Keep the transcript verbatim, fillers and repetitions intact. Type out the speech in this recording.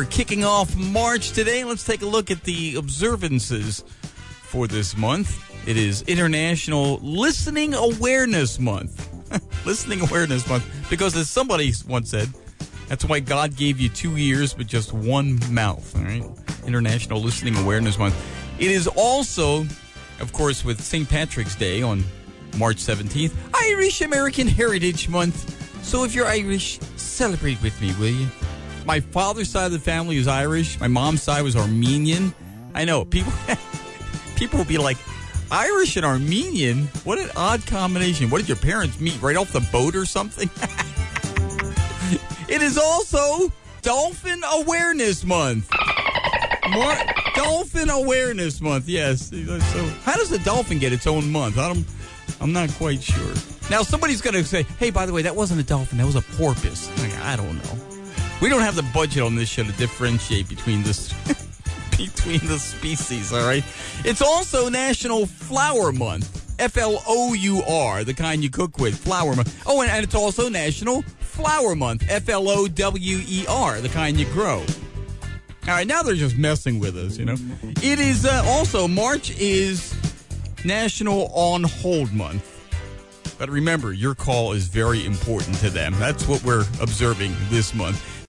We're kicking off March today. Let's take a look at the observances for this month. It is International Listening Awareness Month. Listening Awareness Month. Because as somebody once said, that's why God gave you two ears but just one mouth. All right? International Listening Awareness Month. It is also, of course, with Saint Patrick's Day on March seventeenth, Irish American Heritage Month. So if you're Irish, celebrate with me, will you? My father's side of the family is Irish. My mom's side was Armenian. I know, people people will be like, Irish and Armenian? What an odd combination. What did your parents meet, right off the boat or something? It is also Dolphin Awareness Month. More Dolphin Awareness Month, yes. So how does the dolphin get its own month? I don't, I'm not quite sure. Now, somebody's going to say, hey, by the way, that wasn't a dolphin. That was a porpoise. Like, I don't know. We don't have the budget on this show to differentiate between this between the species, all right? It's also National Flour Month. F L O U R, the kind you cook with. Flour Month. Oh, and, and it's also National Flower Month. F L O W E R, the kind you grow. All right, now they're just messing with us, you know. It is uh, also, March is National On Hold Month. But remember, your call is very important to them. That's what we're observing this month.